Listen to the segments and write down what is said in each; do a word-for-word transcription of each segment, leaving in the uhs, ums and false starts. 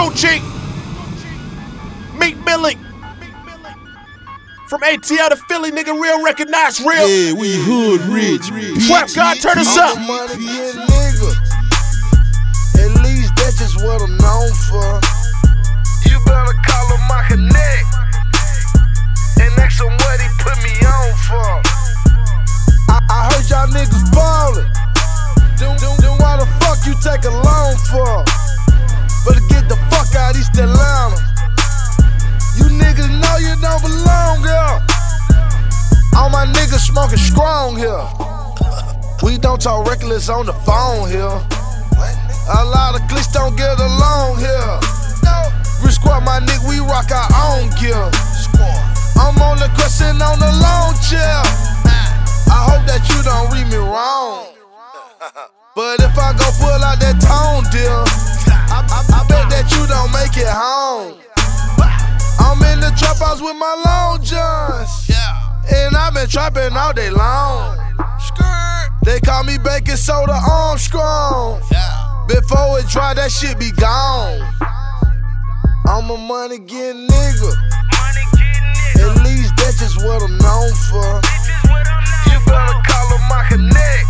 Gucci, Meek Millie. From A T L to Philly, nigga, real recognize real. Yeah, we hood rich. Trap God, turn us up. I'm a money getting nigga. At least that's just what I'm known for. You better call him my connect and ask him what he put me on for. I, I heard y'all niggas ballin'. Then, then, then why the fuck you take a loan for? Better get the fuck out East Atlanta. You niggas know you don't belong here. All my niggas smoking strong here. We don't talk reckless on the phone here. A lot of clicks don't get along here. Rich Squad, my nigga, we rock our own gear. I'm on the question on the long chair. I hope that you don't read me wrong. But if I go pull out that tone deal, I, I, I bet that you don't make it home. I'm in the trap house with my long johns, and I've been trapping all day long. They call me baking soda Armstrong. Before it dry, that shit be gone. I'm a money getting nigga. At least that's just what I'm known for. You better call him my connect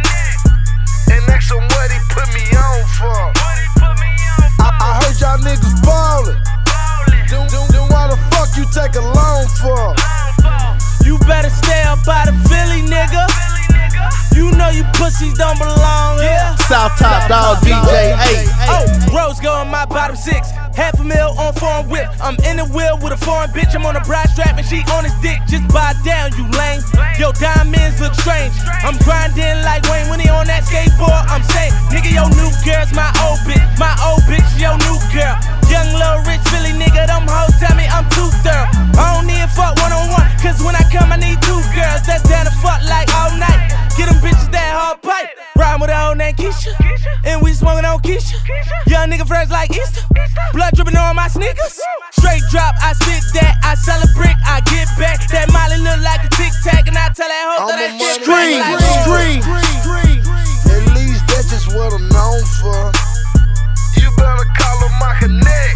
and ask him what he put me on for. I, I heard y'all niggas ballin'. Then, then, then why the fuck you take a loan for? You better stay up out of Philly, nigga. You know you pussies don't belong here. South Top Dog D J eight. Oh, Rose go in my bottom six. Half a mil on foreign whip. I'm in the wheel with a foreign bitch. I'm on a bride strap and she on his dick. Just buy down, you lame. Yo, diamonds look strange. I'm grinding like Wayne when he on that skateboard. I'm saying, nigga, your new girl's my old bitch. My old bitch, your new girl. Young little rich Philly nigga, them hoes tell me I'm too thorough. I don't need a fuck one on one, cause when I come I need two girls that's down to fuck like all night. Get them bitches that hard pipe. Riding with a hoe named Keisha, and we smoking on Keisha. Young nigga fresh like Easter. Blood dripping on my sneakers. Straight drop, I spit that, I sell a brick, I get back. That Molly look like a tic tac, and I tell that hoe that that shit Scream, like scream. At least that's just what I'm known for. You better call him my connect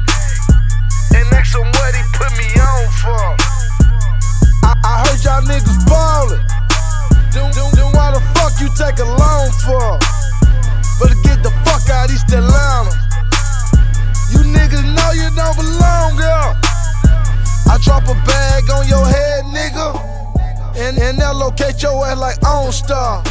and ask him what he put me on for. I, I heard y'all niggas ballin'. Then, then, then why the fuck you take a loan for? Better get the fuck out East Atlanta. You niggas know you don't belong here. I drop a bag on your head, nigga, and, and they'll locate your ass like OnStar.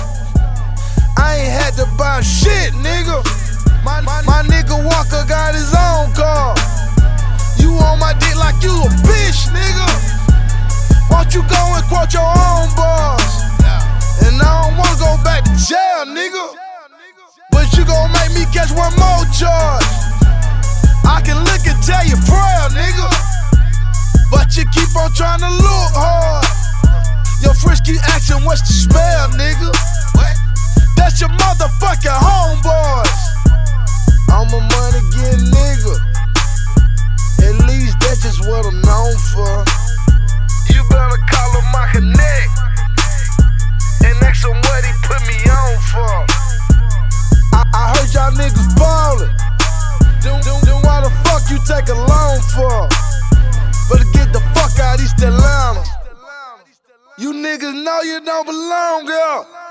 I ain't had to buy shit, nigga. My, my, my nigga Walker got his own car. You on my dick like you a bitch, nigga. Won't you go and quote your own bars? And I don't wanna go back to jail, nigga, but you gon' make me catch one more charge. I can look and tell you frail, nigga, but you keep on trying to look hard. Your friends keep asking what's the spell, nigga. That's your motherfucking homeboys. I'm a money getting nigga. At least that's just what I'm known for. You better call him my connect and ask him what he put me on for. I, I heard y'all niggas ballin'. Then, then, then why the fuck you take a loan for? Better get the fuck out East Atlanta. You niggas know you don't belong here.